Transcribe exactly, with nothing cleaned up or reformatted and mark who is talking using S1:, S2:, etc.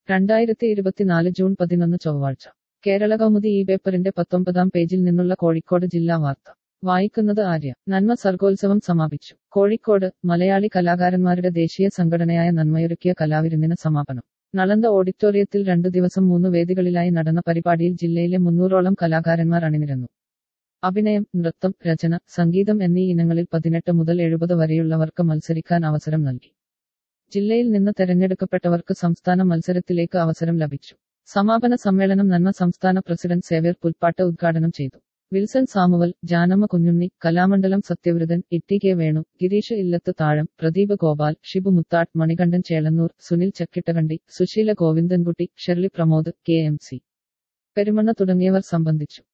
S1: രണ്ടായിരത്തി ഇരുപത്തിനാല് ജൂൺ പതിനൊന്ന് ചൊവ്വാഴ്ച കേരള കൗമുദി ഈ പേപ്പറിന്റെ പത്തൊമ്പതാം പേജിൽ നിന്നുള്ള കോഴിക്കോട് ജില്ലാ വാർത്ത വായിക്കുന്നത് ആര്യ. നന്മ സർഗോത്സവം സമാപിച്ചു. കോഴിക്കോട് മലയാളി കലാകാരന്മാരുടെ ദേശീയ സംഘടനയായ നന്മയൊരുക്കിയ കലാവിരുന്നിന് സമാപനം. നളന്ദ ഓഡിറ്റോറിയത്തിൽ രണ്ടു ദിവസം മൂന്ന് വേദികളിലായി നടന്ന പരിപാടിയിൽ ജില്ലയിലെ മുന്നൂറോളം കലാകാരന്മാർ അണിനിരന്നു. അഭിനയം, നൃത്തം, രചന, സംഗീതം എന്നീ ഇനങ്ങളിൽ പതിനെട്ട് മുതൽ എഴുപത് വരെയുള്ളവർക്ക് മത്സരിക്കാൻ അവസരം നൽകി. ജില്ലയിൽ നിന്ന് തെരഞ്ഞെടുക്കപ്പെട്ടവർക്ക് സംസ്ഥാന മത്സരത്തിലേക്ക് അവസരം ലഭിച്ചു. സമാപന സമ്മേളനം നന്മ സംസ്ഥാന പ്രസിഡന്റ് സേവ്യർ പുൽപ്പാട്ട് ഉദ്ഘാടനം ചെയ്തു. Wilson Samuel, Janamma Kunjunni, Kalamandalam Sathyavrathan, Itty K Venu, Girish Illath Thazham, Pradeep Gopal, Shibu Muthattu, Manikandan Chelannur, Sunil Chakkittakandi, Susheela Govindankutty, Shirley Pramod, K M C Perumanna തുടങ്ങിയവർ സംബന്ധിച്ചു.